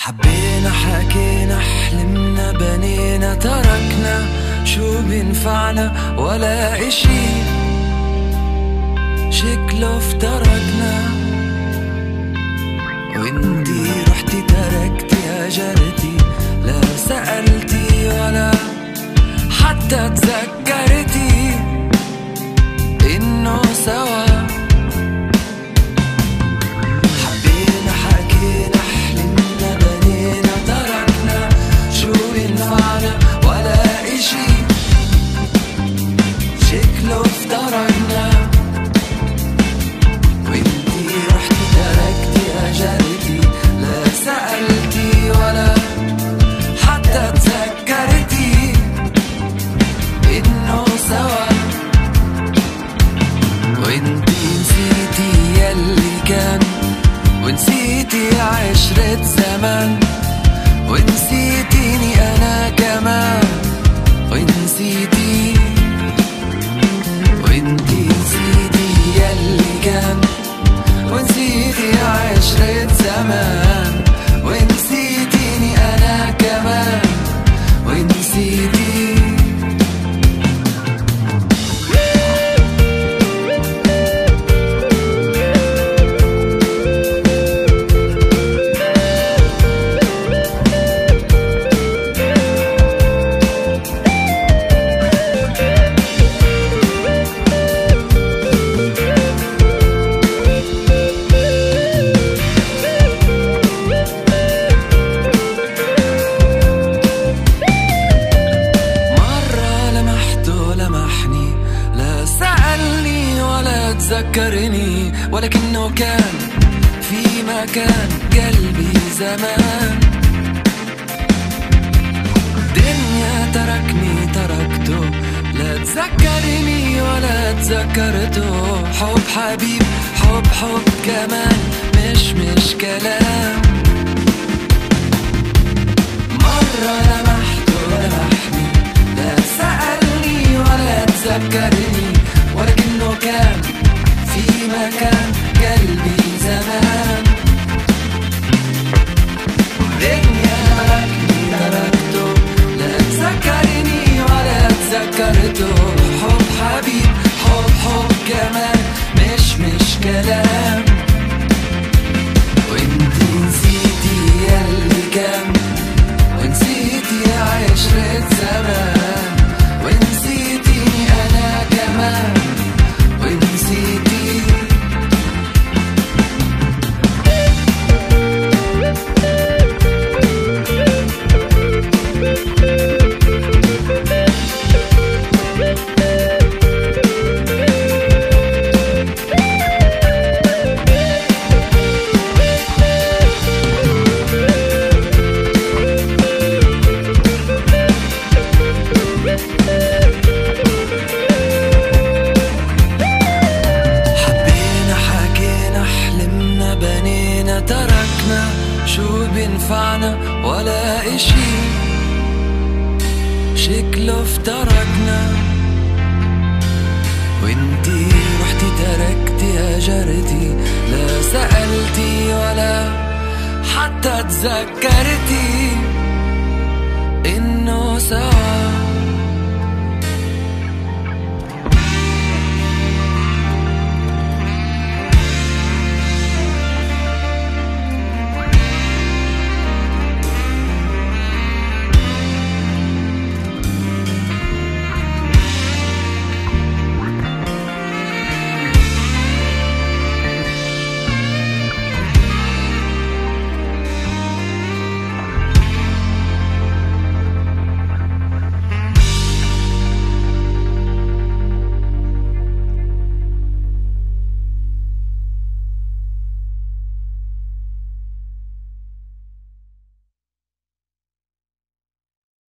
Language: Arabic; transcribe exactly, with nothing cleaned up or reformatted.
حبينا حكينا حلمنا بنينا تركنا، شو بينفعنا ولا اشي شكله افترقنا. وانتي رحتي تركتي هجرتي، لا سألتي ولا حتى تذكرتي انه سوا. حبينا حكينا حلمنا بنينا تركنا، شو بينفعنا ولا اشي شكله افترقنا. وانتي رحتي تركتي هجرتي، لا سألتي ولا حتى تذكرتي انه سوا. وانتي نسيتي يلي كان، ونسيتي عشرة زمان، ونسيتيني انا كمان، ونسيتي وانتي نسيتي يلي كان، ونسيتي عشرة زمان، ونسيتيني انا كمان، ونسيتي. تذكرني ولكنه كان في مكان قلبي زمان. دنيا تركني تركته، لا تذكرني ولا تذكرته. حب حبيب حب حب كمان، مش مش كلام. مرة لمحته لمحني، لا سألني ولا تذكرني ولكنه كان في مكان قلبي زمان. دنيا تركني تركته، لا تذكرني ولا تذكرته. حب حبيب حب حب كمان، مش مش كلام. وانتي نسيتي يلي كان، ونسيتي عشرة زمان، ونسيتيني انا كمان، ونسيتي. تركنا، شو بينفعنا ولا اشي شكله افترقنا. وانتي رحتي تركتي هجرتي، لا سألتي ولا حتى تذكرتي انه سوا.